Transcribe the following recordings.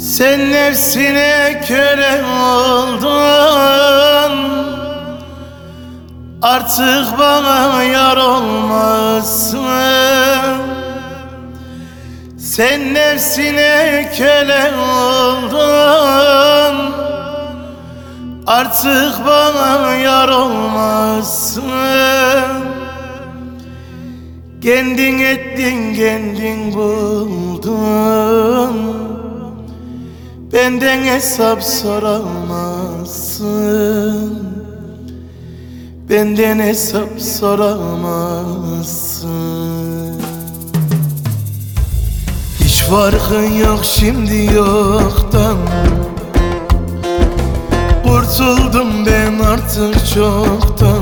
Sen nefsine köle oldun, artık bana yar olmazsın. Sen nefsine köle oldun, artık bana yar olmazsın. Kendin ettin, kendin buldun, benden hesap soramazsın, benden hesap soramazsın. Hiç farkın yok şimdi yoktan, kurtuldum ben artık çoktan.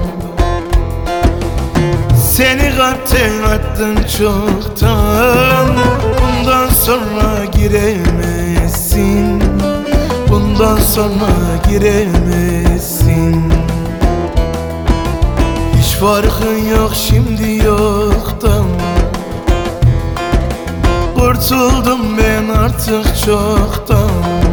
Seni kalpten attın çoktan, bundan sonra giremezsin, bundan sonra giremezsin. Hiç farkın yok şimdi yoktan, kurtuldum ben artık çoktan.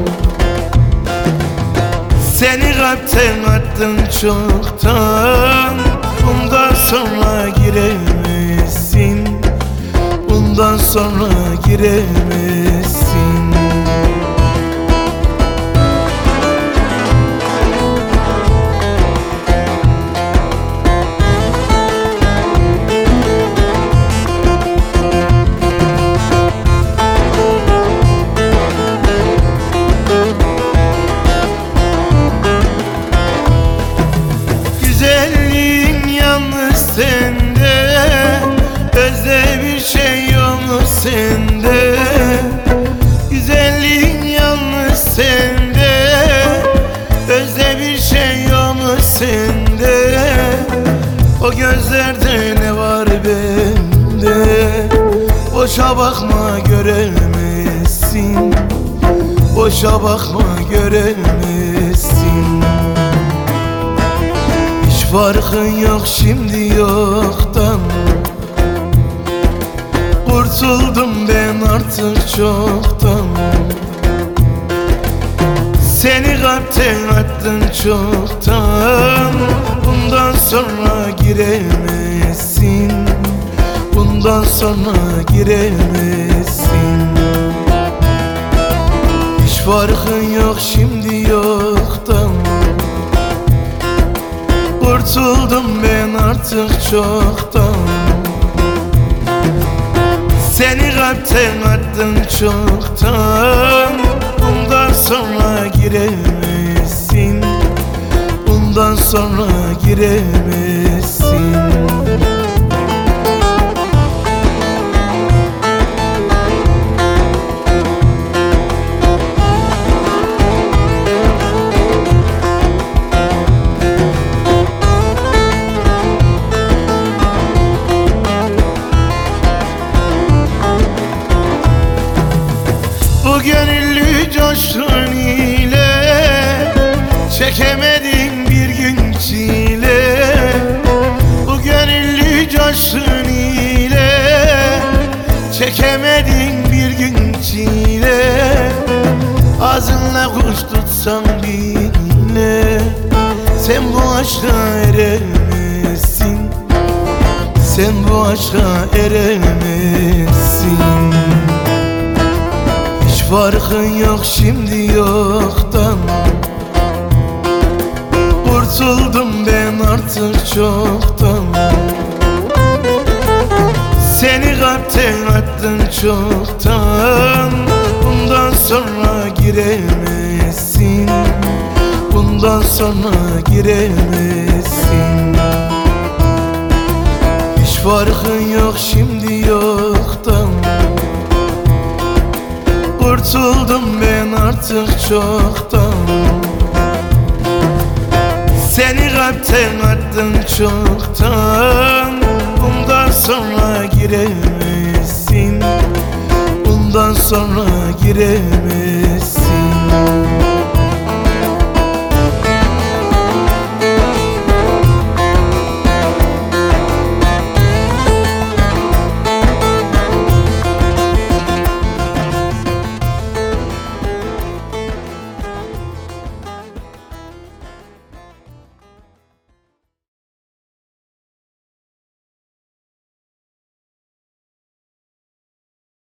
Seni kalpten attın çoktan, bundan sonra giremezsin, bundan sonra giremezsin. Güzelliğin yalnız sende, özde bir şey yok sende. Güzelliğin yalnız sende, özde bir şey yok sende. O gözlerde ne var bende, boşa bakma göremezsin, boşa bakma göremezsin. Hiç farkın yok şimdi yoktan, kurtuldum ben artık çoktan. Seni kalpten attın çoktan, bundan sonra giremezsin, bundan sonra giremezsin. Hiç farkın yok şimdi yoktan, kurtuldum ben artık çoktan. Seni kalpten attın çoktan, bundan sonra giremezsin, bundan sonra giremezsin. Bu gönüllü coşkun ile çekemedin bir gün çile. Bu gönüllü coşkun ile çekemedin bir gün çile. Ağzınla kuş tutsan bile sen bu aşka eremezsin, sen bu aşka eremezsin. Hiç farkın yok şimdi yoktan, kurtuldum ben artık çoktan. Seni kalpten attın çoktan, bundan sonra giremezsin, bundan sonra giremezsin. Hiç farkın yok şimdi yoktan, kurtuldum ben artık çoktan. Seni kalpten attın çoktan, bundan sonra giremezsin, bundan sonra giremezsin.